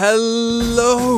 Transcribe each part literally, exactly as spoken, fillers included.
Hello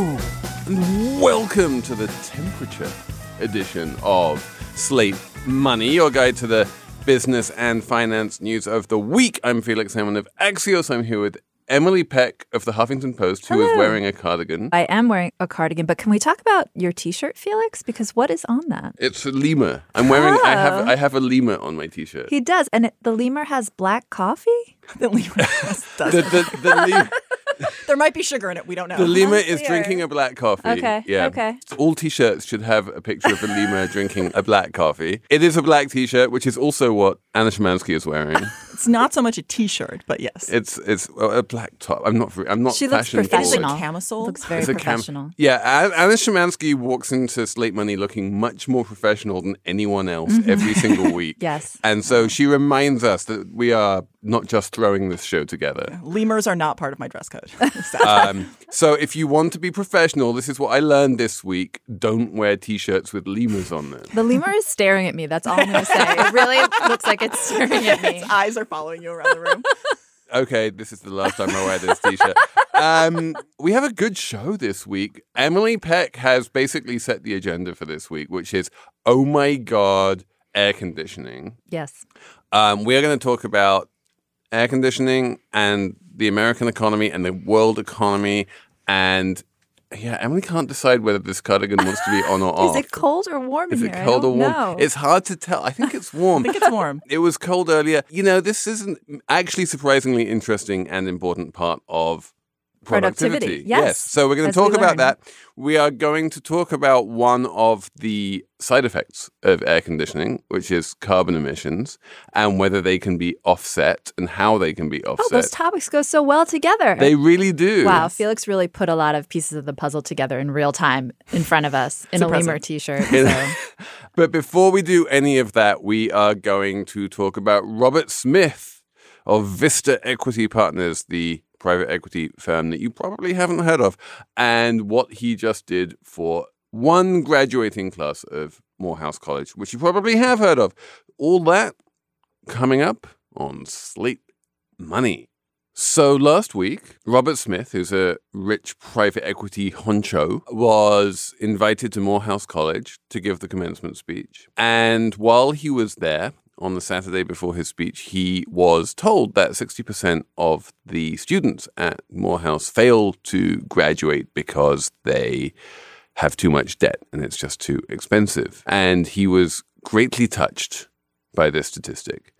and welcome to the temperature edition of Slate Money, your guide to the business and finance news of the week. I'm Felix Salmon of Axios. I'm here with Emily Peck of the Huffington Post, who Hello. is wearing a cardigan. I am wearing a cardigan, but can we talk about your T-shirt, Felix? Because what is on that? It's a lemur. I'm wearing. Oh. I have. I have a lemur on my T-shirt. He does, and it, the lemur has black coffee. The lemur does. The, the, the, lemur, There might be sugar in it. We don't know. the lemur That's is weird. drinking a black coffee. Okay, Yeah. okay. All T-shirts should have a picture of a lemur drinking a black coffee. It is a black T-shirt, which is also what Anna Szymanski is wearing. It's not so much a T-shirt, but yes. It's it's a black top. I'm not. I'm not. She looks fashion forward. It's like professional. camisole. Looks very It's a cam- professional. Yeah, An- Anna Szymanski walks into Slate Money looking much more professional than anyone else every single week. Yes. And so she reminds us that we are not just throwing this show together. Lemurs are not part of my dress code. Um, so if you want to be professional, this is what I learned this week. Don't wear T-shirts with lemurs on them. The lemur is staring at me. That's all I'm going to say. It really looks like it's staring at me. Its eyes are following you around the room. Okay, this is the last time I wear this T-shirt. Um, we have a good show this week. Emily Peck has basically set the agenda for this week, which is, oh my God, air conditioning. Yes. Um, we are going to talk about air conditioning and the American economy and the world economy. And yeah, Emily can't decide whether this cardigan wants to be on or off. Is it cold or warm in Is here? it I cold or don't warm? know. It's hard to tell. I think it's warm. I think it's warm. It was cold earlier. You know, this is an actually surprisingly interesting and important part of productivity. Productivity, yes. So we're going As to we talk about learn. that. We are going to talk about one of the side effects of air conditioning, which is carbon emissions, and whether they can be offset and how they can be Oh, offset. those topics go so well together. They really do. Wow, Felix really put a lot of pieces of the puzzle together in real time in front of us in a Impressive. lemur T-shirt. So. But before we do any of that, we are going to talk about Robert Smith of Vista Equity Partners, the private equity firm that you probably haven't heard of, and what he just did for one graduating class of Morehouse College, which you probably have heard of. All that coming up on Slate Money. So last week, Robert Smith, who's a rich private equity honcho, was invited to Morehouse College to give the commencement speech. And while he was there, on the Saturday before his speech, he was told that sixty percent of the students at Morehouse fail to graduate because they have too much debt and it's just too expensive. And he was greatly touched by this statistic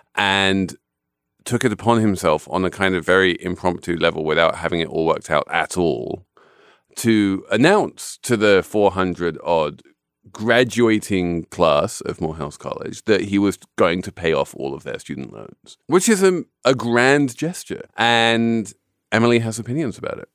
and took it upon himself on a kind of very impromptu level without having it all worked out at all to announce to the four hundred odd graduating class of Morehouse College that he was going to pay off all of their student loans, which is a, a grand gesture. And Emily has opinions about it.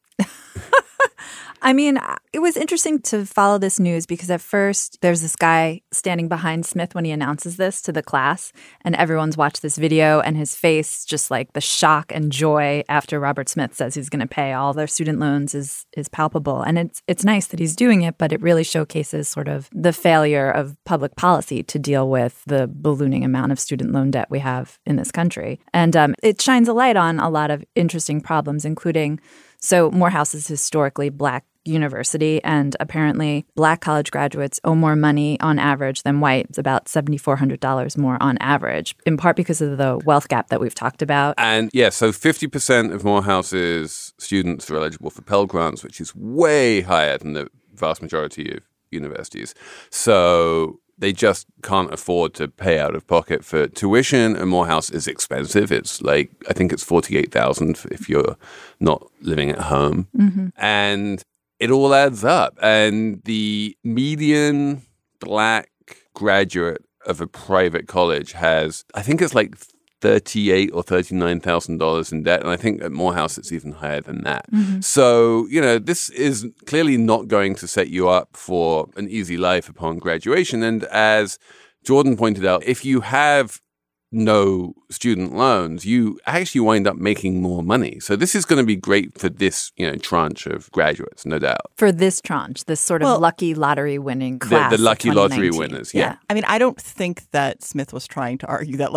I mean, it was interesting to follow this news because at first there's this guy standing behind Smith when he announces this to the class, and everyone's watched this video, and his face, just like the shock and joy after Robert Smith says he's going to pay all their student loans, is is palpable. And it's it's nice that he's doing it, but it really showcases sort of the failure of public policy to deal with the ballooning amount of student loan debt we have in this country. And um, it shines a light on a lot of interesting problems, including, so Morehouse is historically Black university, and apparently Black college graduates owe more money on average than white. It's about seven thousand four hundred dollars more on average, in part because of the wealth gap that we've talked about. And yeah, so fifty percent of Morehouse's students are eligible for Pell Grants, which is way higher than the vast majority of universities. So they just can't afford to pay out of pocket for tuition, and Morehouse is expensive. It's like, I think it's forty-eight thousand dollars if you're not living at home. Mm-hmm. And it all adds up. And the median Black graduate of a private college has, I think it's like thirty-eight or thirty-nine thousand dollars in debt, and I think at Morehouse it's even higher than that. Mm-hmm. So, you know, this is clearly not going to set you up for an easy life upon graduation. And as Jordan pointed out, if you have no student loans, you actually wind up making more money. So this is going to be great for this, you know, tranche of graduates, no doubt. For this tranche, this sort of Well, lucky lottery winning class. The, the lucky of lottery twenty nineteen. winners, yeah. I mean, I don't think that Smith was trying to argue that, like,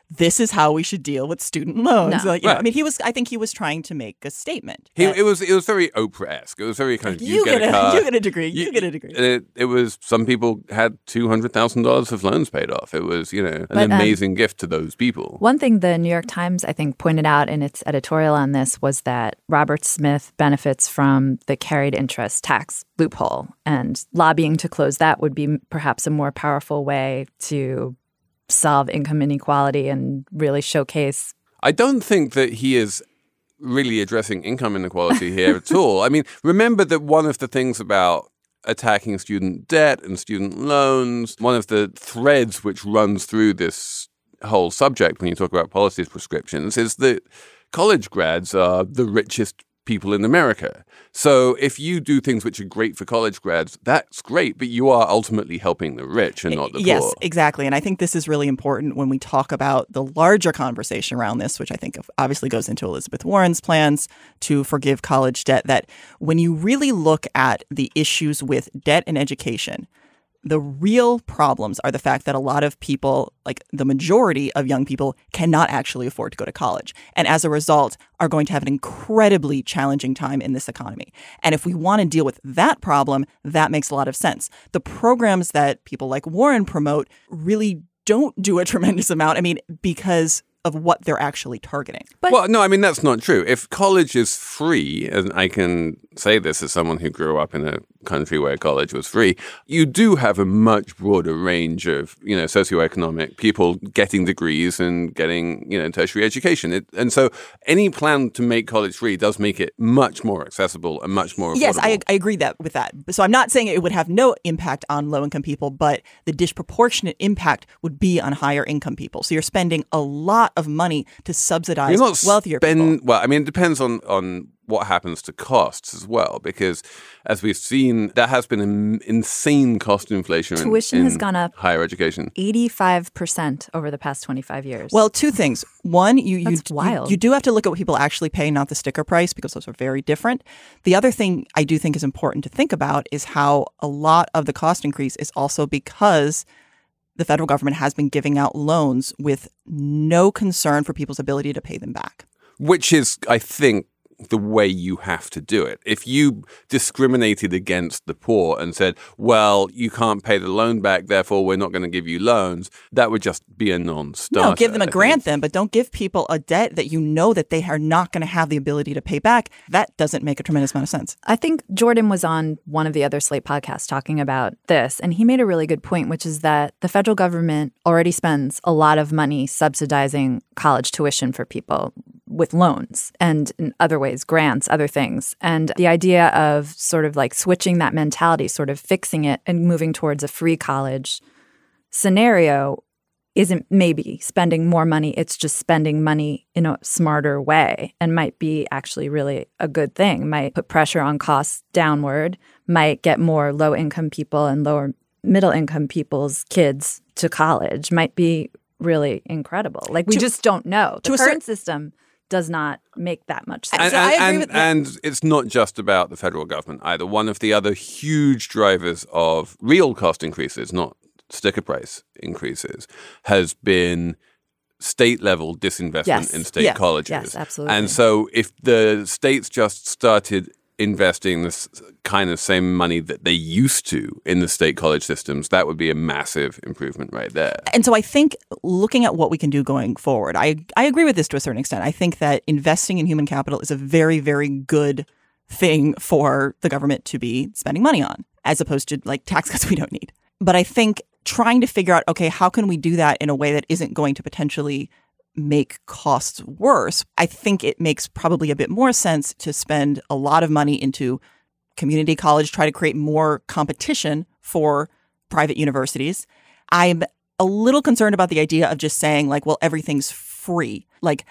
this is how we should deal with student loans. No. Like, you know, Right. I mean, he was. I think he was trying to make a statement. He, that it was it was very Oprah-esque. It was very kind of you, you get, get a car. you get a degree. You, get a degree. It, it was some people had two hundred thousand dollars of loans paid off. It was you know an But, um, amazing gift to those people. One thing the New York Times, I think, pointed out in its editorial on this was that Robert Smith benefits from the carried interest tax loophole, and lobbying to close that would be perhaps a more powerful way to solve income inequality and really showcase. I don't think that he is really addressing income inequality here at all. I mean, remember that one of the things about attacking student debt and student loans, one of the threads which runs through this whole subject when you talk about policies prescriptions is that college grads are the richest people in America. So if you do things which are great for college grads, that's great, but you are ultimately helping the rich and not the yes, poor. exactly. And I think this is really important when we talk about the larger conversation around this, which I think obviously goes into Elizabeth Warren's plans to forgive college debt, that when you really look at the issues with debt and education, the real problems are the fact that a lot of people, like the majority of young people, cannot actually afford to go to college. And as a result, are going to have an incredibly challenging time in this economy. And if we want to deal with that problem, that makes a lot of sense. The programs that people like Warren promote really don't do a tremendous amount. I mean, because of what they're actually targeting. But well, no, I mean, that's not true. If college is free, and I can say this as someone who grew up in a country where college was free, you do have a much broader range of, you know, socioeconomic people getting degrees and getting, you know, tertiary education. It, and so any plan to make college free does make it much more accessible and much more affordable. Yes, I, I agree that with that. So I'm not saying it would have no impact on low-income people, but the disproportionate impact would be on higher-income people. So you're spending a lot of money to subsidize You're not wealthier spend, people. Well, I mean, it depends on, on what happens to costs as well, because as we've seen, there has been an insane cost inflation. Tuition in, has in gone up higher education. eighty-five percent over the past twenty-five years. Well, two things. One, you you, That's wild. you you do have to look at what people actually pay, not the sticker price, because those are very different. The other thing I do think is important to think about is how a lot of the cost increase is also because the federal government has been giving out loans with no concern for people's ability to pay them back. Which is, I think, the way you have to do it. If you discriminated against the poor and said, well, you can't pay the loan back, therefore we're not going to give you loans, that would just be a non-starter. No, give them a I grant think. then, but don't give people a debt that you know that they are not going to have the ability to pay back. That doesn't make a tremendous amount of sense. I think Jordan was on one of the other Slate podcasts talking about this, and he made a really good point, which is that the federal government already spends a lot of money subsidizing college tuition for people with loans and in other ways, grants, other things. And the idea of sort of like switching that mentality, sort of fixing it and moving towards a free college scenario isn't maybe spending more money. It's just spending money in a smarter way and might be actually really a good thing, might put pressure on costs downward, might get more low-income people and lower middle-income people's kids to college, might be really incredible. Like we To- just don't know. The to a current cer- system does not make that much sense. And, So I and, agree and, with that. and it's not just about the federal government either. One of the other huge drivers of real cost increases, not sticker price increases, has been state level disinvestment Yes. in state Yeah. colleges. Yes, absolutely. And so if the states just started investing this kind of same money that they used to in the state college systems, that would be a massive improvement right there. And so I think looking at what we can do going forward, I, I agree with this to a certain extent. I think that investing in human capital is a very, very good thing for the government to be spending money on, as opposed to like tax cuts we don't need. But I think trying to figure out, okay, how can we do that in a way that isn't going to potentially make costs worse? I think it makes probably a bit more sense to spend a lot of money into community college, try to create more competition for private universities. I'm a little concerned about the idea of just saying like, well, everything's free. Like,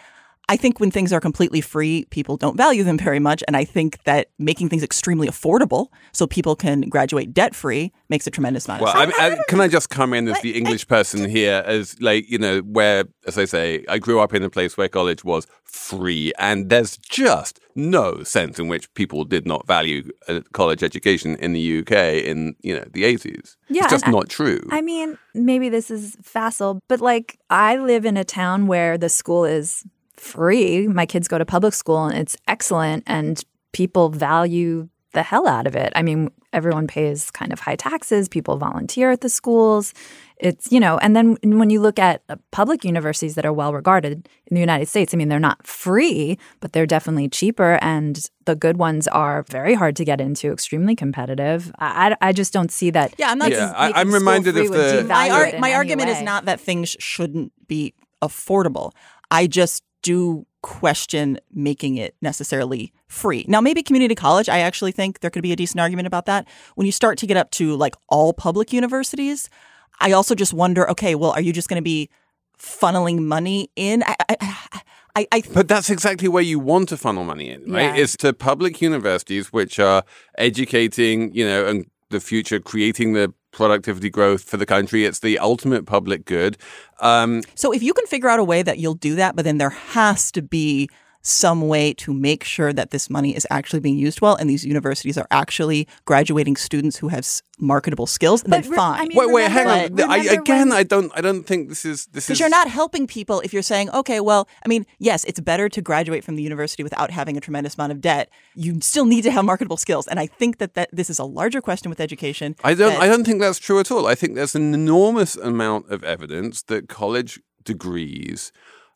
I think when things are completely free, people don't value them very much. And I think that making things extremely affordable so people can graduate debt-free makes a tremendous amount of well, sense. I, I, can I just come in as the English person here as like, you know, where, as I say, I grew up in a place where college was free and there's just no sense in which people did not value a college education in the U K in, you know, the eighties. Yeah, it's just I, not true. I mean, maybe this is facile, but like I live in a town where the school is free. My kids go to public school and it's excellent and people value the hell out of it. I mean, everyone pays kind of high taxes. People volunteer at the schools. It's, you know, and then when you look at public universities that are well regarded in the United States, I mean, they're not free, but they're definitely cheaper. And the good ones are very hard to get into, extremely competitive. I, I just don't see that. Yeah, I'm not. Yeah, I, I'm reminded of the. My, ar- my argument is not that things shouldn't be affordable. I just do question making it necessarily free. Now, maybe community college, I actually think there could be a decent argument about that. When you start to get up to like all public universities, I also just wonder, okay, well, are you just going to be funneling money in? I, I, I, I, but that's exactly where you want to funnel money in, right? Yeah. It's to public universities, which are educating, you know, and the future, creating the productivity growth for the country. It's the ultimate public good. Um, so if you can figure out a way that you'll do that, but then there has to be some way to make sure that this money is actually being used well and these universities are actually graduating students who have s- marketable skills, then re- fine. I mean, wait, wait, remember- hang on. I, remember again, when- I don't, I don't think this is this is Because you're not helping people if you're saying, okay, well, I mean, yes, it's better to graduate from the university without having a tremendous amount of debt. You still need to have marketable skills. And I think that, that this is a larger question with education. I don't. that- I don't think that's true at all. I think there's an enormous amount of evidence that college degrees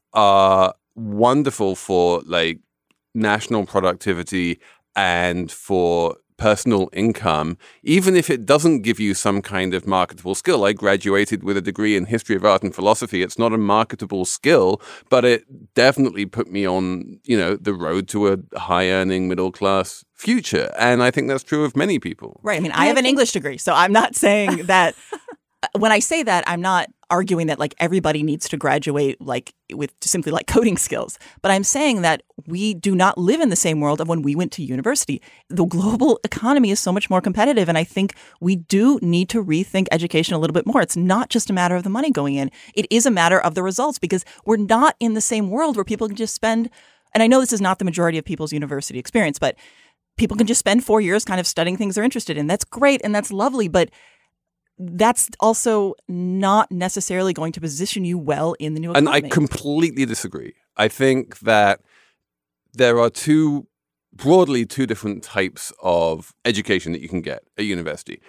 are wonderful for like national productivity and for personal income, even if it doesn't give you some kind of marketable skill. I graduated with a degree in history of art and philosophy. It's not a marketable skill, but it definitely put me on, you know, the road to a high-earning middle-class future. And I think that's true of many people. Right. I mean, I have an English degree, so I'm not saying that. When I say that, I'm not arguing that like everybody needs to graduate like with simply like coding skills. But I'm saying that we do not live in the same world of when we went to university. The global economy is so much more competitive. And I think we do need to rethink education a little bit more. It's not just a matter of the money going in. It is a matter of the results because we're not in the same world where people can just spend. And I know this is not the majority of people's university experience, but people can just spend four years kind of studying things they're interested in. That's great and that's lovely. But that's also not necessarily going to position you well in the new economy. And I completely disagree. I think that there are two, broadly two different types of education that you can get at university.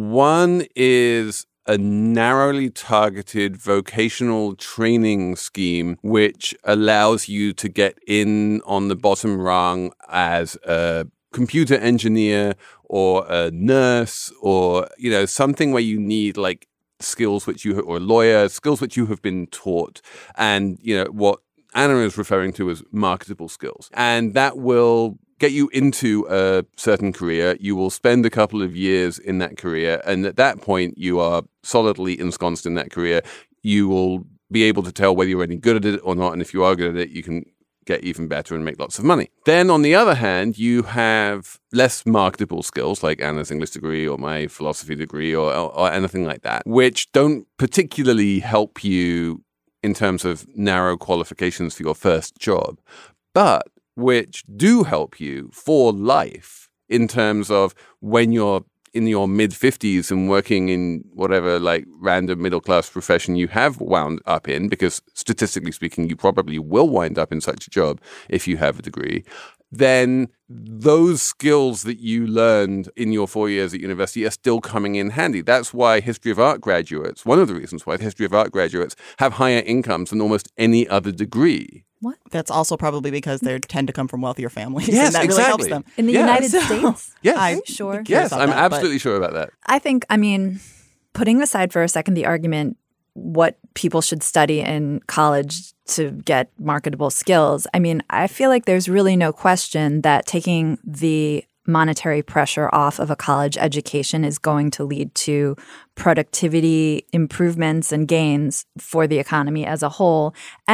One is a narrowly targeted vocational training scheme, which allows you to get in on the bottom rung as a computer engineer or a nurse or, you know, something where you need like skills which you, or a lawyer, skills which you have been taught. And, you know, what Anna is referring to as marketable skills. And that will get you into a certain career. You will spend a couple of years in that career. And at that point, you are solidly ensconced in that career. You will be able to tell whether you're any good at it or not. And if you are good at it, you can get even better and make lots of money. Then on the other hand, you have less marketable skills like Anna's English degree or my philosophy degree or, or anything like that, which don't particularly help you in terms of narrow qualifications for your first job, but which do help you for life in terms of when you're in your mid fifties and working in whatever like random middle class profession you have wound up in, because statistically speaking, you probably will wind up in such a job if you have a degree, then those skills that you learned in your four years at university are still coming in handy. That's why history of art graduates, one of the reasons why history of art graduates have higher incomes than almost any other degree. What? That's also probably because they tend to come from wealthier families. Yes, and that exactly. really helps them. In the Yeah. United So- States? Yes. Are you sure? Yes, about I'm that, but- absolutely sure about that. I think, I mean, putting aside for a second the argument what people should study in college to get marketable skills, I mean, I feel like there's really no question that taking the monetary pressure off of a college education is going to lead to productivity improvements and gains for the economy as a whole, and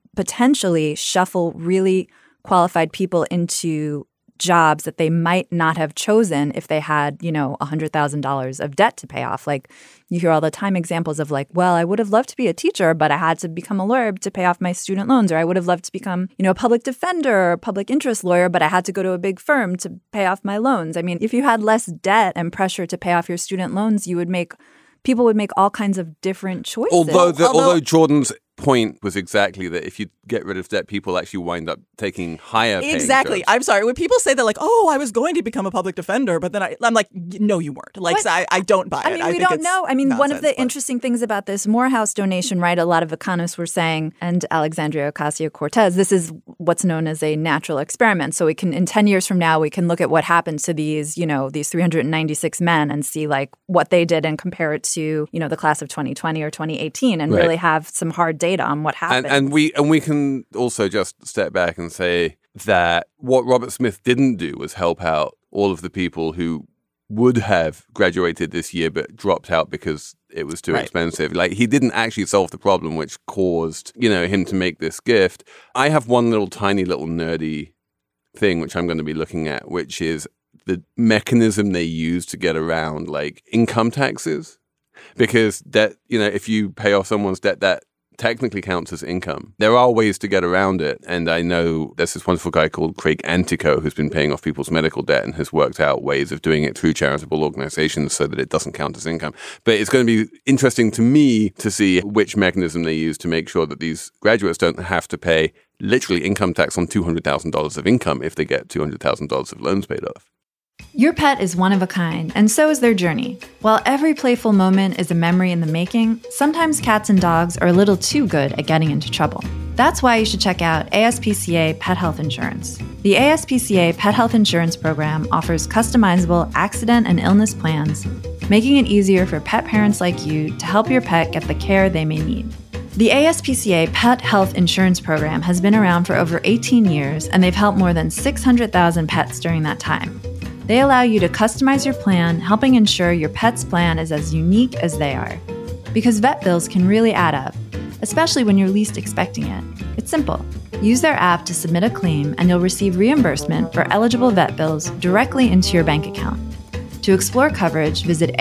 potentially shuffle really qualified people into jobs that they might not have chosen if they had, you know, one hundred thousand dollars of debt to pay off. Like you hear all the time examples of like, well, I would have loved to be a teacher, but I had to become a lawyer to pay off my student loans. Or I would have loved to become, you know, a public defender or a public interest lawyer, but I had to go to a big firm to pay off my loans. I mean, if you had less debt and pressure to pay off your student loans, you would make, people would make all kinds of different choices. Although, the, although, although Jordan's point was exactly that if you get rid of debt, people actually wind up taking higher paying Exactly. jobs. I'm sorry. When people say that, like, oh, I was going to become a public defender, but then I, I'm like, no, you weren't. Like, so I, I don't buy I it. mean, I we think don't it's know. I mean, one of the nonsense, but- interesting things about this Morehouse donation, right, a lot of economists were saying, and Alexandria Ocasio-Cortez, this is what's known as a natural experiment. So we can, in ten years from now, we can look at what happened to these, you know, these three hundred ninety-six men and see like what they did and compare it to, you know, the class of twenty twenty or twenty eighteen and Right. really have some hard data on what happened. And, and we and we can also just step back and say that what Robert Smith didn't do was help out all of the people who would have graduated this year but dropped out because it was too Right. expensive. Like he didn't actually solve the problem which caused, you know, him to make this gift. I have one little tiny little nerdy thing which I'm going to be looking at, which is the mechanism they use to get around like income taxes. Because that, you know, if you pay off someone's debt, that technically counts as income. There are ways to get around it. And I know there's this wonderful guy called Craig Antico who's been paying off people's medical debt and has worked out ways of doing it through charitable organizations so that it doesn't count as income. But it's going to be interesting to me to see which mechanism they use to make sure that these graduates don't have to pay literally income tax on two hundred thousand dollars of income if they get two hundred thousand dollars of loans paid off. Your pet is one of a kind, and so is their journey. While every playful moment is a memory in the making, sometimes cats and dogs are a little too good at getting into trouble. That's why you should check out A S P C A Pet Health Insurance. The A S P C A Pet Health Insurance Program offers customizable accident and illness plans, making it easier for pet parents like you to help your pet get the care they may need. The A S P C A Pet Health Insurance Program has been around for over eighteen years, and they've helped more than six hundred thousand pets during that time. They allow you to customize your plan, helping ensure your pet's plan is as unique as they are. Because vet bills can really add up, especially when you're least expecting it. It's simple. Use their app to submit a claim, and you'll receive reimbursement for eligible vet bills directly into your bank account. To explore coverage, visit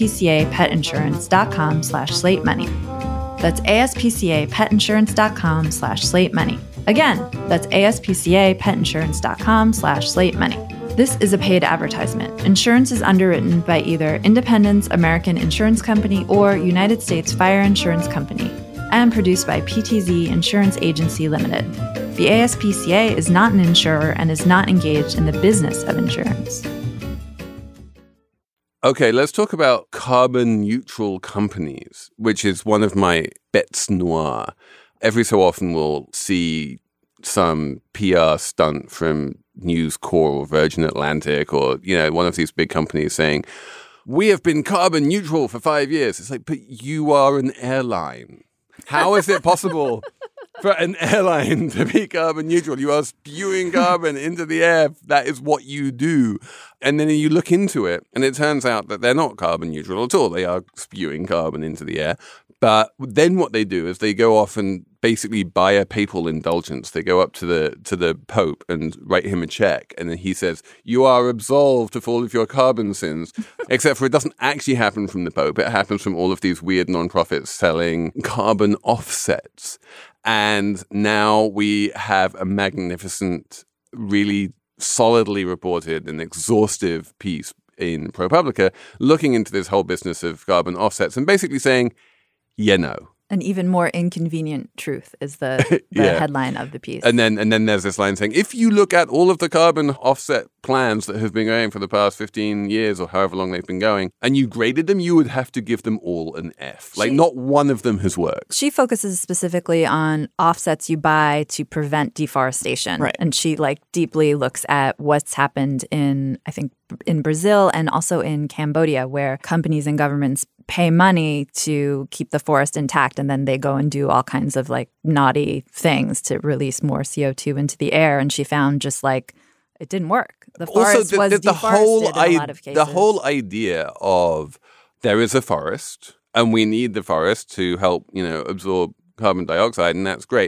aspcapetinsurance.com slash slate money. That's aspcapetinsurance.com slash slate money. Again, that's aspcapetinsurance.com slash slate money. This is a paid advertisement. Insurance is underwritten by either Independence American Insurance Company or United States Fire Insurance Company and produced by P T Z Insurance Agency Limited. The A S P C A is not an insurer and is not engaged in the business of insurance. Okay, let's talk about carbon neutral companies, which is one of my bêtes noires. Every so often we'll see some P R stunt from News Corp or Virgin Atlantic or, you know, one of these big companies saying, we have been carbon neutral for five years. It's like, but you are an airline. How is it possible for an airline to be carbon neutral? You are spewing carbon into the air. That is what you do. And then you look into it and it turns out that they're not carbon neutral at all. They are spewing carbon into the air. But then what they do is they go off and basically buy a papal indulgence. They go up to the to the Pope and write him a check. And then he says, you are absolved of all of your carbon sins. Except for it doesn't actually happen from the Pope. It happens from all of these weird nonprofits selling carbon offsets. And now we have a magnificent, really solidly reported and exhaustive piece in ProPublica looking into this whole business of carbon offsets and basically saying, yeah, no. An even more inconvenient truth is the, the Yeah. headline of the piece. And then and then there's this line saying, if you look at all of the carbon offset plans that have been going for the past fifteen years or however long they've been going, and you graded them, you would have to give them all an F. Like She- not one of them has worked. She focuses specifically on offsets you buy to prevent deforestation. Right. And she like deeply looks at what's happened in, I think, in Brazil and also in Cambodia, where companies and governments pay money to keep the forest intact, and then they go and do all kinds of like naughty things to release more C O two into the air. And she found just like it didn't work. The forest Also, the, was the, the deforested whole in a I- lot of cases. the whole idea of there is a forest and we need the forest to help, you know, absorb carbon dioxide, and that's great.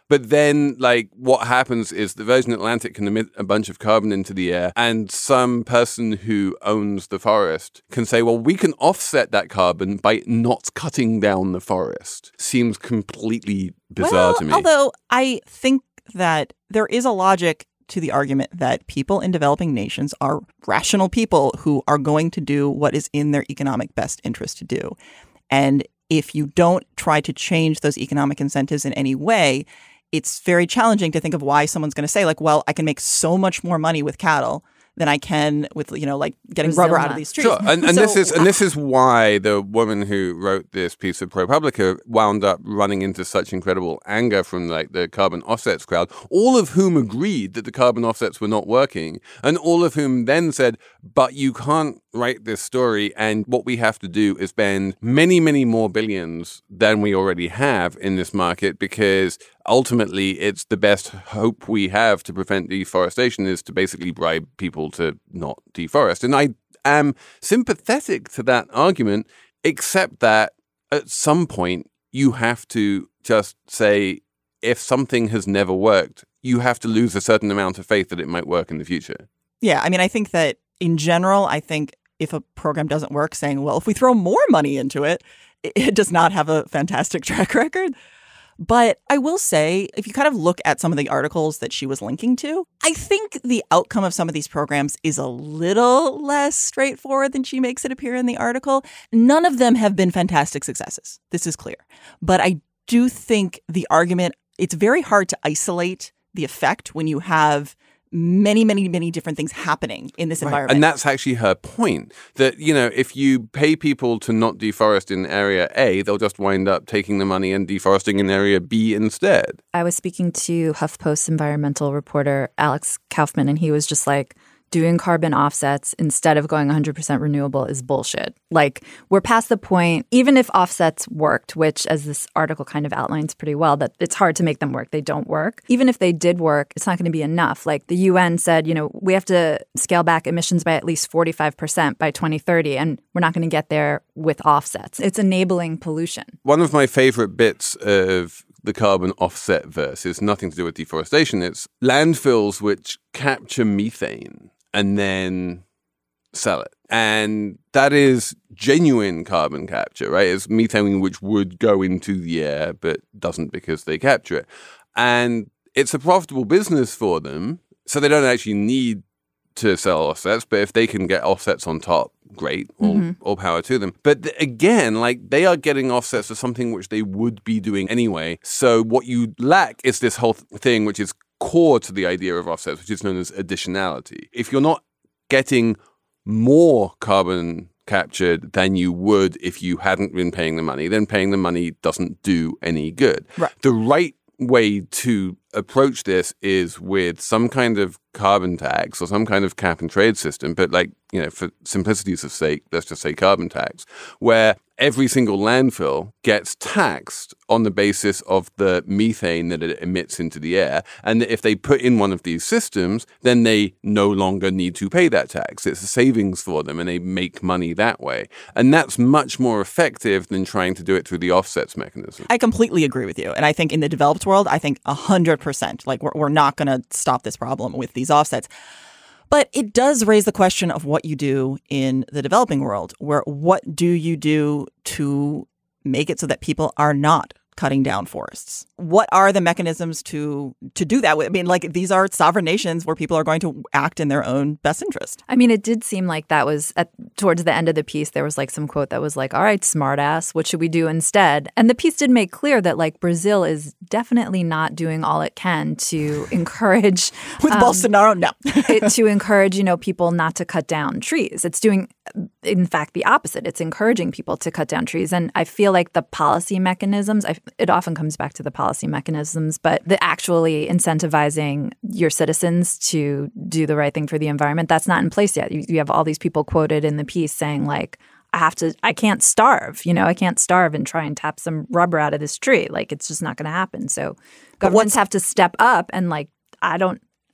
But then, like, what happens is the Virgin Atlantic can emit a bunch of carbon into the air, and some person who owns the forest can say, well, we can offset that carbon by not cutting down the forest. Seems completely bizarre well, to me. Although I think that there is a logic to the argument that people in developing nations are rational people who are going to do what is in their economic best interest to do. And if you don't try to change those economic incentives in any way, it's very challenging to think of why someone's going to say, like, well, I can make so much more money with cattle than I can with, you know, like getting Brazil rubber out nut. of these trees. Sure, and, and So- this is and this is why the woman who wrote this piece of ProPublica wound up running into such incredible anger from like the carbon offsets crowd, all of whom agreed that the carbon offsets were not working, and all of whom then said, "But you can't write this story, and what we have to do is spend many, many more billions than we already have in this market because." Ultimately, it's the best hope we have to prevent deforestation is to basically bribe people to not deforest. And I am sympathetic to that argument, except that at some point you have to just say, if something has never worked, you have to lose a certain amount of faith that it might work in the future. Yeah, I mean, I think that in general, I think if a program doesn't work, saying, well, if we throw more money into it, it does not have a fantastic track record. But I will say, if you kind of look at some of the articles that she was linking to, I think the outcome of some of these programs is a little less straightforward than she makes it appear in the article. None of them have been fantastic successes. This is clear. But I do think the argument, it's very hard to isolate the effect when you have many, many, many different things happening in this Right. environment. And that's actually her point, that, you know, if you pay people to not deforest in area A, they'll just wind up taking the money and deforesting in area B instead. I was speaking to HuffPost environmental reporter Alex Kaufman, and he was just like, doing carbon offsets instead of going one hundred percent renewable is bullshit. Like, we're past the point, even if offsets worked, which as this article kind of outlines pretty well, that it's hard to make them work. They don't work. Even if they did work, it's not going to be enough. Like the U N said, you know, we have to scale back emissions by at least forty-five percent by twenty thirty, and we're not going to get there with offsets. It's enabling pollution. One of my favorite bits of the carbon offset verse is nothing to do with deforestation. It's landfills which capture methane and then sell it. And that is genuine carbon capture, right? It's methane which would go into the air but doesn't because they capture it. And it's a profitable business for them, so they don't actually need to sell offsets, but if they can get offsets on top, great, all, mm-hmm. all power to them. But th- again, like they are getting offsets for something which they would be doing anyway. So what you lack is this whole th- thing which is core to the idea of offsets, which is known as additionality. If you're not getting more carbon captured than you would if you hadn't been paying the money, then paying the money doesn't do any good. Right. The right way to approach this is with some kind of carbon tax or some kind of cap and trade system, but like, you know, for simplicity's sake, let's just say carbon tax, where every single landfill gets taxed on the basis of the methane that it emits into the air. And if they put in one of these systems, then they no longer need to pay that tax. It's a savings for them and they make money that way. And that's much more effective than trying to do it through the offsets mechanism. I completely agree with you. And I think in the developed world, I think one hundred percent, like we're, we're not going to stop this problem with these offsets. But it does raise the question of what you do in the developing world, where what do you do to make it so that people are not cutting down forests? What are the mechanisms to to do that? I mean, like these are sovereign nations where people are going to act in their own best interest. I mean, it did seem like that was at towards the end of the piece. There was like some quote that was like, all right, smartass, what should we do instead? And the piece did make clear that like Brazil is definitely not doing all it can to encourage with um, Bolsonaro. No, it, to encourage, you know, people not to cut down trees. It's doing, in fact, the opposite. It's encouraging people to cut down trees. And I feel like the policy mechanisms, I, it often comes back to the policy mechanisms, but the actually incentivizing your citizens to do the right thing for the environment, that's not in place yet. You, you have all these people quoted in the piece saying like, I have to, I can't starve, you know, I can't starve and try and tap some rubber out of this tree. Like, it's just not going to happen. So governments have to step up and like, I don't,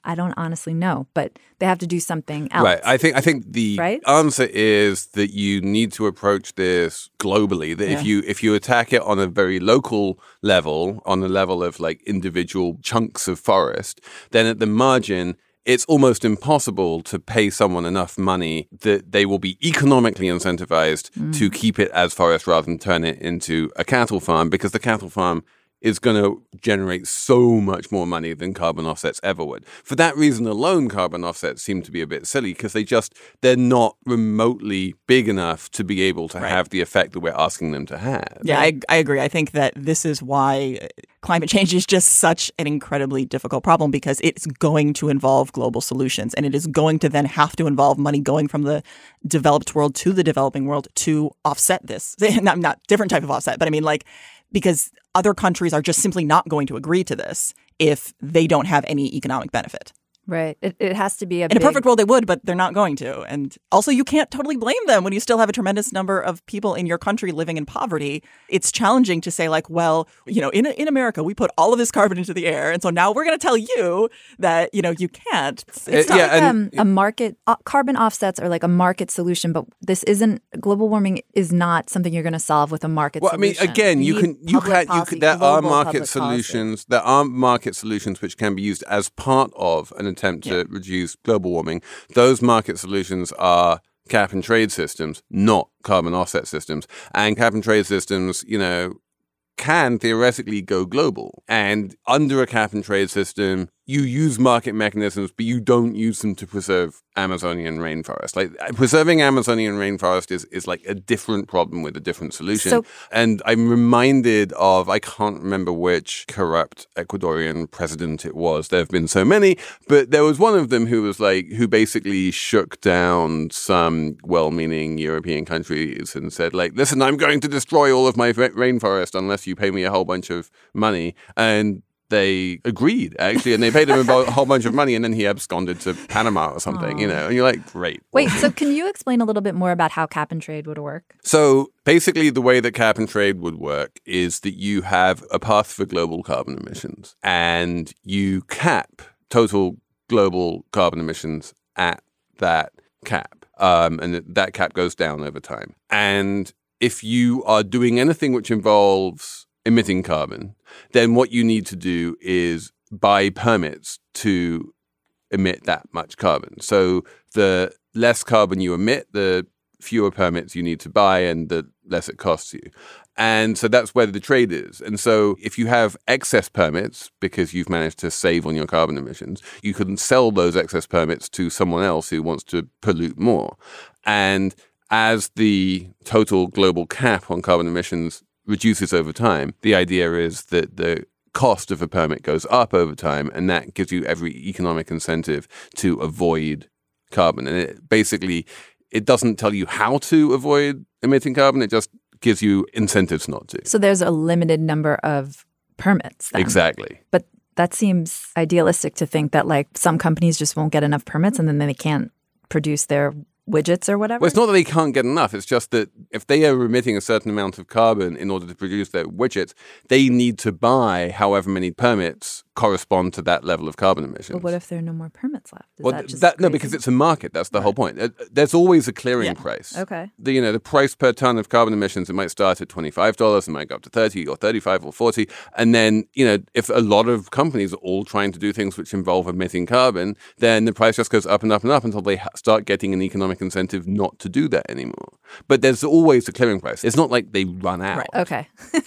I don't honestly know, but they have to do something else. Right. I think I think the right? answer is that you need to approach this globally. That Yeah. if you if you attack it on a very local level, on the level of like individual chunks of forest, then at the margin, it's almost impossible to pay someone enough money that they will be economically incentivized mm. to keep it as forest rather than turn it into a cattle farm, because the cattle farm is going to generate so much more money than carbon offsets ever would. For that reason alone, carbon offsets seem to be a bit silly, because they just, they're not remotely big enough to be able to right. have the effect that we're asking them to have. Yeah, I, I agree. I think that this is why climate change is just such an incredibly difficult problem, because it's going to involve global solutions, and it is going to then have to involve money going from the developed world to the developing world to offset this. Not, not different type of offset, but I mean like, because other countries are just simply not going to agree to this if they don't have any economic benefit. Right. It, it has to be a In big... a perfect world, they would, but they're not going to. And also, you can't totally blame them when you still have a tremendous number of people in your country living in poverty. It's challenging to say, like, well, you know, in in America, we put all of this carbon into the air, and so now we're going to tell you that, you know, you can't. It's, it's uh, not yeah, like and, um, a market. Uh, carbon offsets are like a market solution, but this isn't. Global warming is not something you're going to solve with a market well, solution. I mean, again, you, you can, you can, you can, there are market policy. solutions. There are market solutions which can be used as part of an attempt to yeah. reduce global warming. Those market solutions are cap and trade systems, not carbon offset systems. And cap and trade systems, you know, can theoretically go global. And under a cap and trade system, you use market mechanisms, but you don't use them to preserve Amazonian rainforest. Like preserving Amazonian rainforest is, is like a different problem with a different solution. So, and I'm reminded of, I can't remember which corrupt Ecuadorian president it was. There have been so many, but there was one of them who was like, who basically shook down some well-meaning European countries and said like, listen, I'm going to destroy all of my rainforest unless you pay me a whole bunch of money. And they agreed, actually, and they paid him a whole bunch of money, and then he absconded to Panama or something, Aww. you know, and you're like, great. Wait, so can you explain a little bit more about how cap and trade would work? So basically, the way that cap and trade would work is that you have a path for global carbon emissions, and you cap total global carbon emissions at that cap, um, and that cap goes down over time. And if you are doing anything which involves emitting carbon, then what you need to do is buy permits to emit that much carbon. So the less carbon you emit, the fewer permits you need to buy and the less it costs you. And so that's where the trade is. And so if you have excess permits because you've managed to save on your carbon emissions, you can sell those excess permits to someone else who wants to pollute more. And as the total global cap on carbon emissions reduces over time, the idea is that the cost of a permit goes up over time, and that gives you every economic incentive to avoid carbon. And it basically, it doesn't tell you how to avoid emitting carbon, it just gives you incentives not to. So there's a limited number of permits then. Exactly. But that seems idealistic to think that like some companies just won't get enough permits and then they can't produce their widgets or whatever? Well, it's not that they can't get enough. It's just that if they are emitting a certain amount of carbon in order to produce their widgets, they need to buy however many permits correspond to that level of carbon emissions. But what if there are no more permits left? Is well, that just that, no, because it's a market. That's the right. whole point. There's always a clearing yeah. price. Okay. The, you know, the price per ton of carbon emissions, it might start at twenty-five dollars, it might go up to thirty or thirty-five or forty. And then, you know, if a lot of companies are all trying to do things which involve emitting carbon, then the price just goes up and up and up until they ha- start getting an economic incentive not to do that anymore. But there's always a clearing price. It's not like they run out. Right. Okay.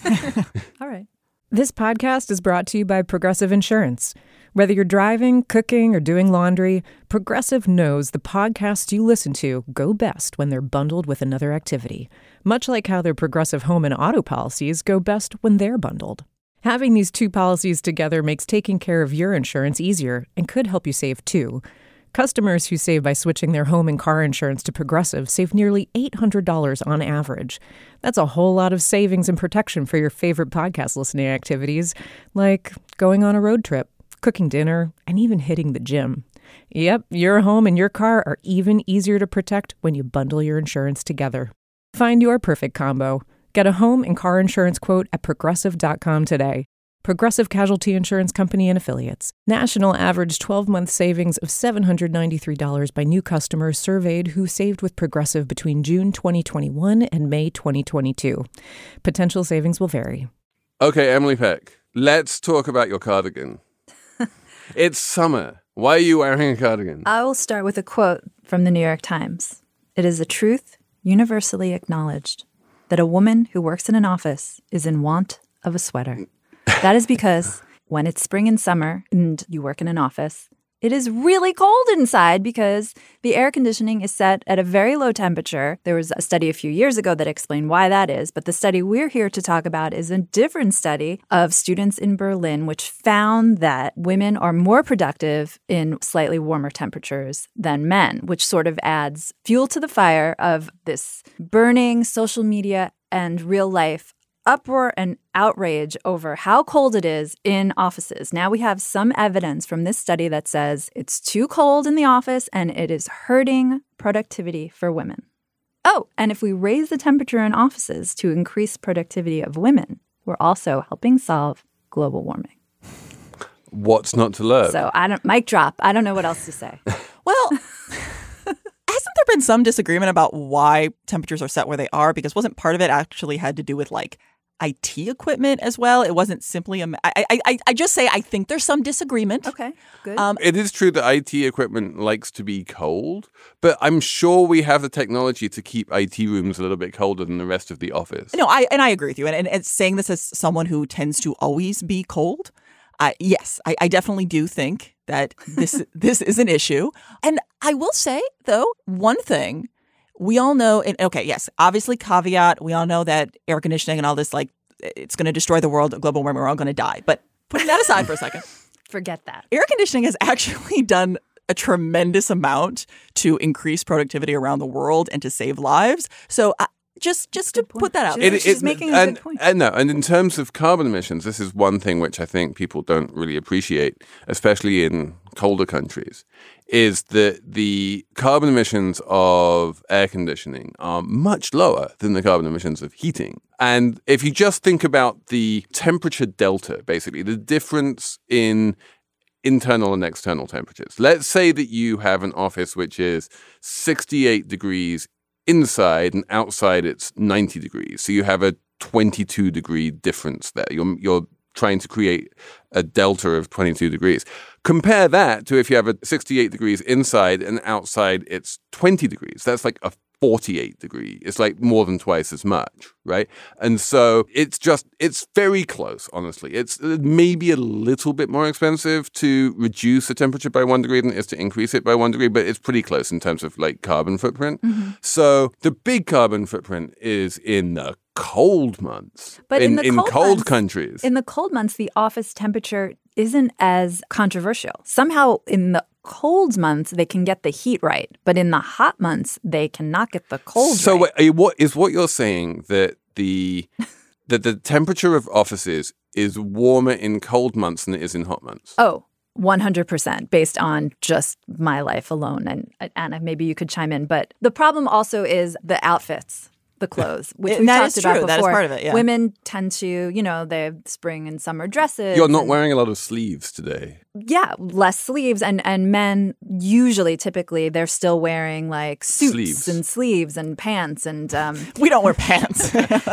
All right. This podcast is brought to you by Progressive Insurance. Whether you're driving, cooking, or doing laundry, Progressive knows the podcasts you listen to go best when they're bundled with another activity, much like how their Progressive home and auto policies go best when they're bundled. Having these two policies together makes taking care of your insurance easier and could help you save too. Customers who save by switching their home and car insurance to Progressive save nearly eight hundred dollars on average. That's a whole lot of savings and protection for your favorite podcast listening activities, like going on a road trip, cooking dinner, and even hitting the gym. Yep, your home and your car are even easier to protect when you bundle your insurance together. Find your perfect combo. Get a home and car insurance quote at progressive dot com today. Progressive Casualty Insurance Company and Affiliates. National average twelve-month savings of seven hundred ninety-three dollars by new customers surveyed who saved with Progressive between June twenty twenty-one and May twenty twenty-two. Potential savings will vary. Okay, Emily Peck, let's talk about your cardigan. It's summer. Why are you wearing a cardigan? I will start with a quote from the New York Times. It is a truth universally acknowledged that a woman who works in an office is in want of a sweater. That is because when it's spring and summer and you work in an office, it is really cold inside because the air conditioning is set at a very low temperature. There was a study a few years ago that explained why that is, but the study we're here to talk about is a different study of students in Berlin, which found that women are more productive in slightly warmer temperatures than men, which sort of adds fuel to the fire of this burning social media and real life uproar and outrage over how cold it is in offices. Now we have some evidence from this study that says it's too cold in the office and it is hurting productivity for women. Oh, and if we raise the temperature in offices to increase productivity of women, we're also helping solve global warming. What's not to love? So I don't, mic drop. I don't know what else to say. Well, hasn't there been some disagreement about why temperatures are set where they are? Because wasn't part of it actually had to do with like I T equipment as well? It wasn't simply a. I I I just say I think there's some disagreement. Okay, good. Um, It is true that I T equipment likes to be cold, but I'm sure we have the technology to keep I T rooms a little bit colder than the rest of the office. No, I and I agree with you. And, and, and saying this as someone who tends to always be cold, uh, yes, I, I definitely do think that this this is an issue. And I will say, though, one thing. We all know, and okay, yes, obviously caveat, we all know that air conditioning and all this, like, it's going to destroy the world, global warming, we're all going to die. But putting that aside for a second. Forget that. Air conditioning has actually done a tremendous amount to increase productivity around the world and to save lives. So uh, just just to put that out. She's, she's making a and, good point. And no, and in terms of carbon emissions, this is one thing which I think people don't really appreciate, especially in colder countries, is that the carbon emissions of air conditioning are much lower than the carbon emissions of heating. And if you just think about the temperature delta, basically, the difference in internal and external temperatures. Let's say that you have an office which is sixty-eight degrees inside and outside it's ninety degrees. So you have a twenty-two degree difference there. You're, you're trying to create a delta of twenty-two degrees. Compare that to if you have a sixty-eight degrees inside and outside it's twenty degrees. That's like a forty-eight degree. It's like more than twice as much, right? And so it's just, it's very close, honestly. It's maybe a little bit more expensive to reduce the temperature by one degree than it is to increase it by one degree, but it's pretty close in terms of like carbon footprint. Mm-hmm. So the big carbon footprint is in the cold months, but in, in, the in cold, cold months, countries. In the cold months, the office temperature isn't as controversial. Somehow in the cold months, they can get the heat right. But in the hot months, they cannot get the cold so right. So wait, what is what you're saying that the that the temperature of offices is warmer in cold months than it is in hot months? Oh, one hundred percent based on just my life alone. And Anna, maybe you could chime in. But the problem also is the outfits. The clothes, which we talked about before. That is part of it, yeah. Women tend to, you know, they have spring and summer dresses. You're not and, wearing a lot of sleeves today. Yeah, less sleeves. And, and men usually, typically, they're still wearing like suits sleeves. and sleeves and pants. And um, we don't wear pants.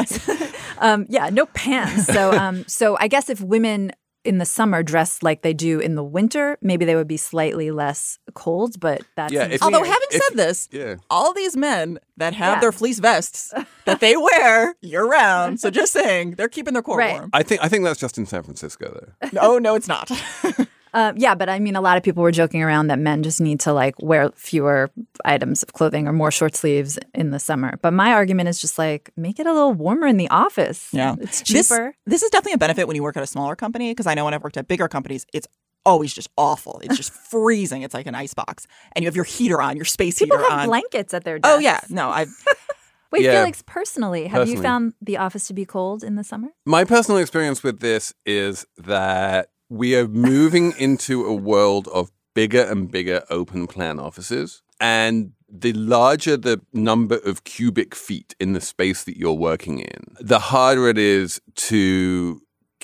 um, yeah, no pants. So, um, so I guess if women in the summer dress like they do in the winter, maybe they would be slightly less cold, but that's Yeah, if- Although weird. having If- said this, yeah. all these men that have Yeah. their fleece vests that they wear year round, so just saying, they're keeping their core Right. warm. I think I think that's just in San Francisco, though. No, no, it's not. Uh, yeah, but I mean, a lot of people were joking around that men just need to like wear fewer items of clothing or more short sleeves in the summer. But my argument is just like make it a little warmer in the office. Yeah. It's This, cheaper. this is definitely a benefit when you work at a smaller company, because I know when I've worked at bigger companies, it's always just awful. It's just freezing. It's like an ice box. And you have your heater on, your space People heater have on. blankets at their desks. Oh, yeah. No, I've... Wait, Yeah. Felix, personally, have Personally. you found the office to be cold in the summer? My personal experience with this is that we are moving into a world of bigger and bigger open plan offices. And the larger the number of cubic feet in the space that you're working in, the harder it is to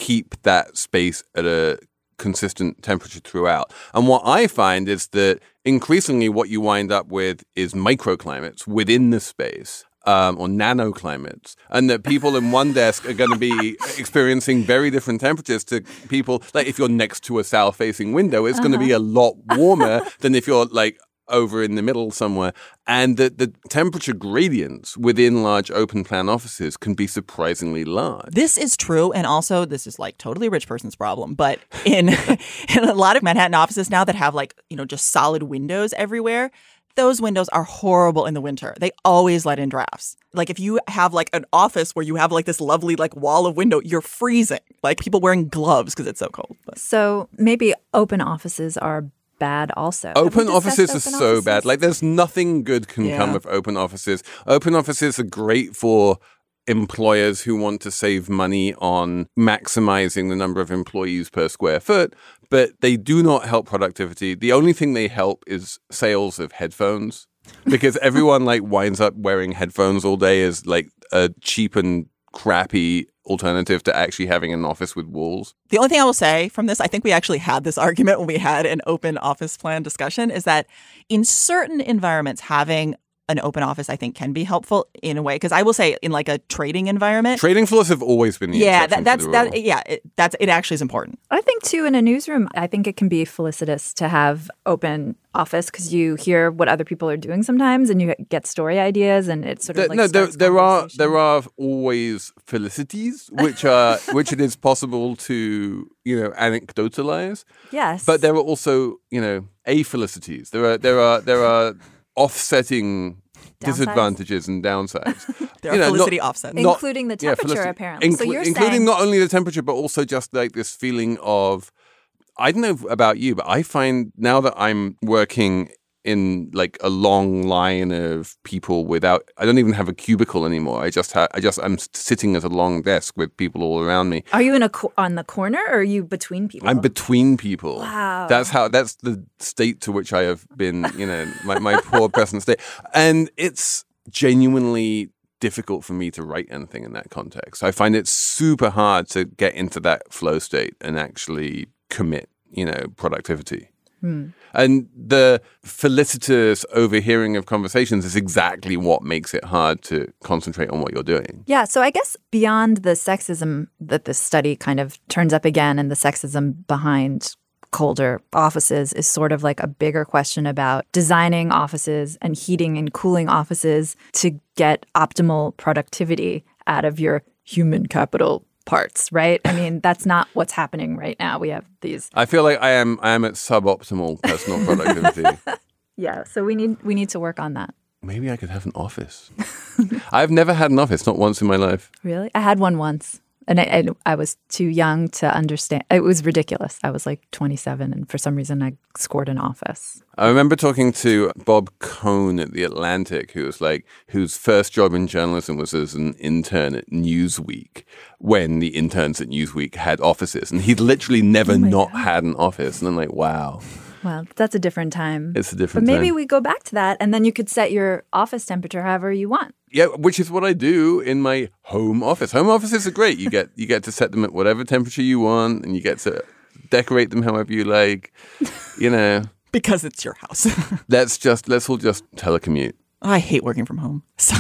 keep that space at a consistent temperature throughout. And what I find is that increasingly what you wind up with is microclimates within the space. Um, or nanoclimates, and that people in one desk are going to be experiencing very different temperatures to people. Like if you're next to a south-facing window, it's uh-huh. going to be a lot warmer than if you're like over in the middle somewhere. And the, the temperature gradients within large open plan offices can be surprisingly large. This is true. And also, this is like totally a rich person's problem. But in, in a lot of Manhattan offices now that have like, you know, just solid windows everywhere, those windows are horrible in the winter. They always let in drafts. Like if you have like an office where you have like this lovely like wall of window, you're freezing. Like people wearing gloves because it's so cold. But. So maybe open offices are bad also. Open offices are open so offices? bad. Like there's nothing good can Yeah. come of open offices. Open offices are great for employers who want to save money on maximizing the number of employees per square foot, but they do not help productivity. The only thing they help is sales of headphones, because everyone like winds up wearing headphones all day as like a cheap and crappy alternative to actually having an office with walls. The only thing I will say from this, I think we actually had this argument when we had an open office plan discussion, is that in certain environments, having an open office, I think, can be helpful in a way. Because I will say, in like a trading environment, Trading floors have always been the yeah, exception that, that's to the rule. that. Yeah, it, that's it. Actually, is important. I think too in a newsroom, I think it can be felicitous to have open office because you hear what other people are doing sometimes, and you get story ideas, and it sort of There- like no, there, starts there are conversation. there are always felicities which are which it is possible to you know anecdotalize, Yes, but there are also you know afelicities. There are there are there are offsetting Downsides? disadvantages and downsides. There You are know, felicity not- offsets. not- including the yeah, temperature, felicity- apparently. so inclu- you're including saying not only the temperature, but also just like this feeling of, I don't know about you, but I find now that I'm working in like a long line of people without, I don't even have a cubicle anymore. I just have, I just, I'm sitting at a long desk with people all around me. Are you in a co- on the corner or are you between people? I'm between people. Wow. That's how, that's the state to which I have been, you know, my, my poor present state. And it's genuinely difficult for me to write anything in that context. I find it super hard to get into that flow state and actually commit, you know, productivity. Hmm. And the felicitous overhearing of conversations is exactly what makes it hard to concentrate on what you're doing. Yeah, so I guess beyond the sexism that this study kind of turns up again and the sexism behind colder offices is sort of like a bigger question about designing offices and heating and cooling offices to get optimal productivity out of your human capital parts, right? I mean, that's not what's happening right now. We have these. I feel like I am I am at suboptimal personal productivity. Yeah, so we need we need to work on that. Maybe I could have an office. I've never had an office, not once in my life. Really? I had one once. And I, I, I was too young to understand. It was ridiculous. I was like twenty-seven, and for some reason, I scored an office. I remember talking to Bob Cohn at The Atlantic, who was like, whose first job in journalism was as an intern at Newsweek, when the interns at Newsweek had offices. And he'd literally never not had an office. And I'm like, wow. Well, that's a different time. It's a different But maybe time. we go back to that, and then you could set your office temperature however you want. Yeah, which is what I do in my home office. Home offices are great. You get you get to set them at whatever temperature you want, and you get to decorate them however you like. You know, Because it's your house. let's just let's all just telecommute. I hate working from home. So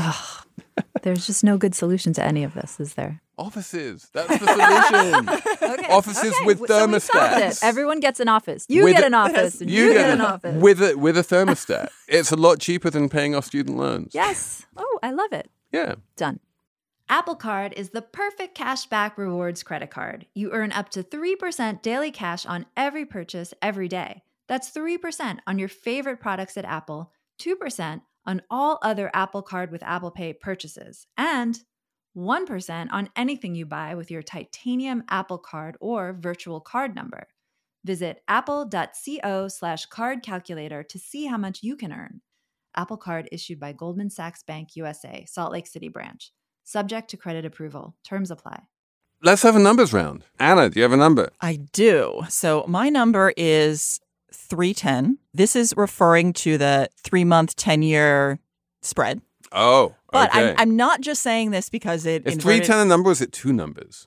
There's just no good solution to any of this, is there? Offices. That's the solution. Okay. Offices okay. with So we solved thermostats. it. Everyone gets an office. You With get a- an office. and you, get, an office. with a with a thermostat. It's a lot cheaper than paying off student loans. Yes. Oh, I love it. Yeah. Done. Apple Card is the perfect cashback rewards credit card. You earn up to three percent daily cash on every purchase every day. That's three percent on your favorite products at Apple, two percent on all other Apple Card with Apple Pay purchases, and one percent on anything you buy with your titanium Apple Card or virtual card number. Visit apple.co slash card calculator to see how much you can earn. Apple Card issued by Goldman Sachs Bank U S A, Salt Lake City branch. Subject to credit approval. Terms apply. Let's have a numbers round. Anna, do you have a number? I do. So my number is three ten. This is referring to the three-month, ten-year spread. Oh, But okay. I'm, I'm not just saying this because it Is inverted- three ten a number or is it two numbers?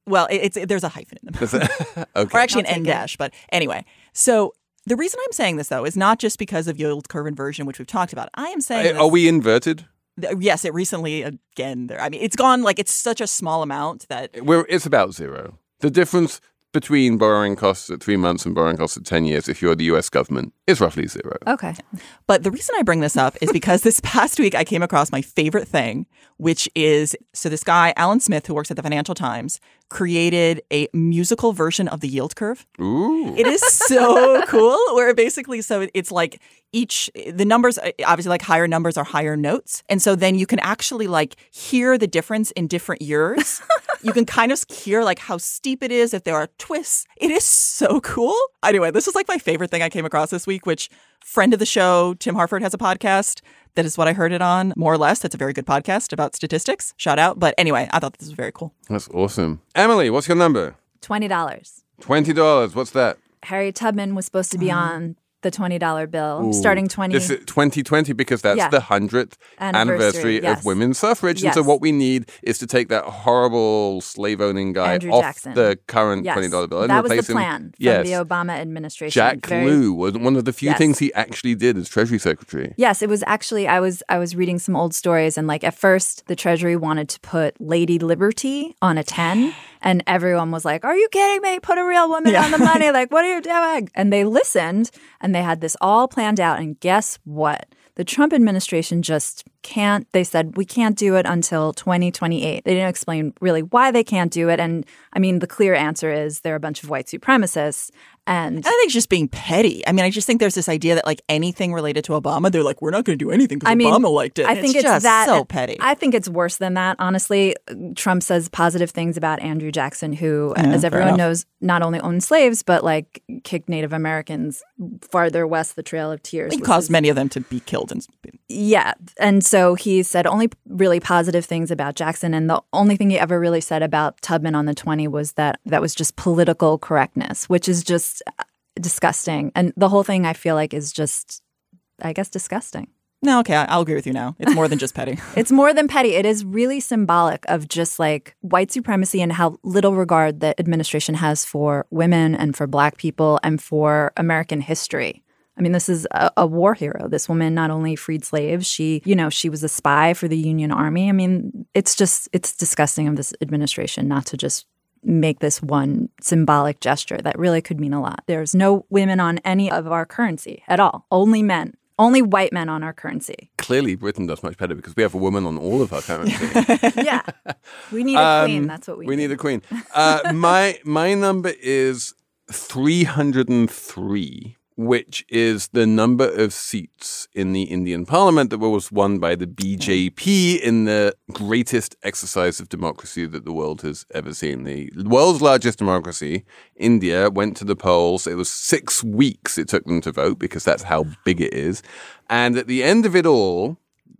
Well, it, it's there's a hyphen in them. Okay. Or actually I'll an N take it. dash. But anyway, so the reason I'm saying this, though, is not just because of yield curve inversion, which we've talked about. I am saying Uh, this, Are we inverted? th- yes, it recently, again, there. I mean, it's gone like it's such a small amount that We're, it's about zero. The difference between borrowing costs at three months and borrowing costs at ten years, if you're the U S government, is roughly zero. Okay. But the reason I bring this up is because this past week I came across my favorite thing, which is so this guy, Alan Smith, who works at the Financial Times, created a musical version of the yield curve. Ooh. It is so cool where basically, so it's like each, the numbers, obviously like higher numbers are higher notes. And so then you can actually like hear the difference in different years. You can kind of hear like how steep it is, if there are twists. It is so cool. Anyway, this is like my favorite thing I came across this week, which friend of the show, Tim Harford, has a podcast. That is what I heard it on, more or less. That's a very good podcast about statistics. Shout out. But anyway, I thought this was very cool. That's awesome. Emily, what's your number? twenty dollars. twenty dollars. What's that? Harriet Tubman was supposed to be on the twenty dollar bill, Ooh. starting twenty. This is twenty twenty because that's Yeah. the hundredth Anniversary, anniversary yes. of women's suffrage. And so Yes. what we need is to take that horrible slave-owning guy Andrew off Jackson. the current Yes. twenty dollar bill and That was replace the him. plan from Yes. the Obama administration. Jack Very- Lew was one of the few Yes. things he actually did as Treasury Secretary. Yes, it was actually I was I was reading some old stories and like at first the Treasury wanted to put Lady Liberty on a ten and everyone was like, "Are you kidding me? Put a real woman Yeah. on the money. Like, what are you doing?" And they listened and they had this all planned out and guess what? The Trump administration just can't. They said we can't do it until twenty twenty-eight. They didn't explain really why they can't do it and I mean the clear answer is they're a bunch of white supremacists and And I think it's just being petty. I mean, I just think there's this idea that like anything related to Obama, they're like, we're not going to do anything because I mean, Obama liked it. I And think it's, just that. so petty. I think it's worse than that. Honestly, Trump says positive things about Andrew Jackson, who, Yeah, as fair everyone enough. knows, not only owned slaves but like kicked Native Americans farther west, the Trail of Tears. He was caused his- many of them to be killed. And Yeah, and so he said only really positive things about Jackson, and the only thing he ever really said about Tubman on the twenty was that that was just political correctness, which is just disgusting. And the whole thing, I feel like, is just, I guess, disgusting. no, okay, I- I'll agree with you now. It's more than just petty. It's more than petty. It is really symbolic of just like white supremacy and how little regard the administration has for women and for Black people and for American history. I mean, this is a, a war hero. This woman not only freed slaves, she, you know, she was a spy for the Union Army. I mean, it's just, it's disgusting of this administration not to just make this one symbolic gesture that really could mean a lot. There's no women on any of our currency at all. Only men. Only white men on our currency. Clearly, Britain does much better because we have a woman on all of our currency. Yeah. We need a queen. Um, That's what we, we need a queen. Uh, my my number is three hundred three, which is the number of seats in the Indian parliament that was won by the B J P in the greatest exercise of democracy that the world has ever seen. The world's largest democracy, India, went to the polls. It was six weeks it took them to vote because that's how big it is. And at the end of it all,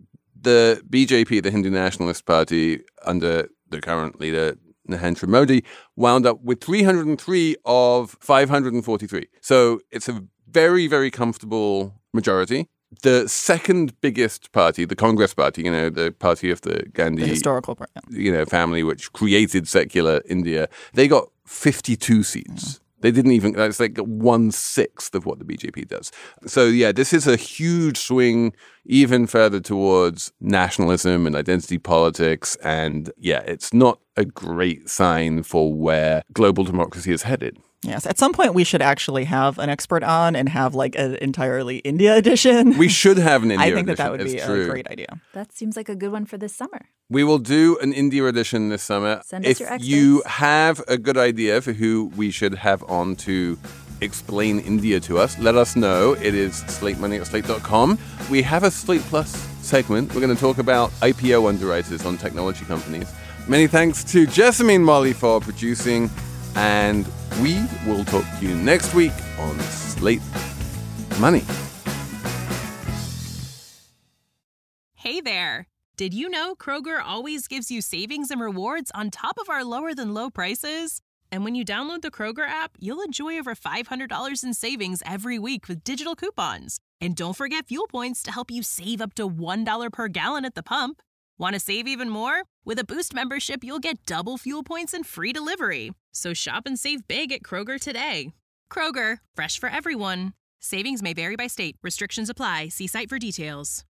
the B J P, the Hindu Nationalist Party, under the current leader, Narendra Modi, wound up with three hundred three of five hundred forty-three. So it's a very, very comfortable majority. The second biggest party, the Congress Party, you know, the party of the Gandhi The historical part. Yeah. you know, family which created secular India, they got fifty-two seats. They didn't even, that's like one sixth of what the B J P does. So, yeah, this is a huge swing even further towards nationalism and identity politics. And yeah, it's not a great sign for where global democracy is headed. Yes. At some point, we should actually have an expert on and have like an entirely India edition. We should have an India I think that edition. that would It's be true. a great idea. That seems like a good one for this summer. We will do an India edition this summer. Send us if your experts. you have a good idea for who we should have on to explain India to us, let us know. It is slate money at slate dot com. We have a Slate Plus segment. We're going to talk about I P O underwriters on technology companies. Many thanks to Jessamine Molly for producing, and we will talk to you next week on Slate Money. Hey there! Did you know Kroger always gives you savings and rewards on top of our lower-than-low prices? And when you download the Kroger app, you'll enjoy over five hundred dollars in savings every week with digital coupons. And don't forget fuel points to help you save up to one dollar per gallon at the pump. Want to save even more? With a Boost membership, you'll get double fuel points and free delivery. So shop and save big at Kroger today. Kroger, fresh for everyone. Savings may vary by state. Restrictions apply. See site for details.